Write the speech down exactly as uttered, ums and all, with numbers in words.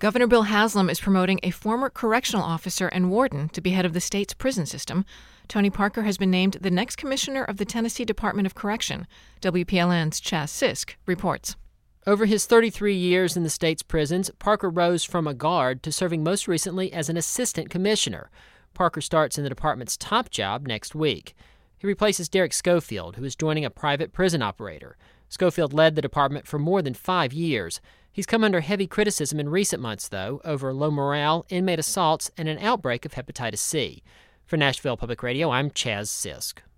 Governor Bill Haslam is promoting a former correctional officer and warden to be head of the state's prison system. Tony Parker has been named the next commissioner of the Tennessee Department of Correction. W P L N's Chaz Sisk reports. Over his thirty-three years in the state's prisons, Parker rose from a guard to serving most recently as an assistant commissioner. Parker starts in the department's top job next week. He replaces Derek Schofield, who is joining a private prison operator. Schofield led the department for more than five years. He's come under heavy criticism in recent months, though, over low morale, inmate assaults, and an outbreak of hepatitis C. For Nashville Public Radio, I'm Chaz Sisk.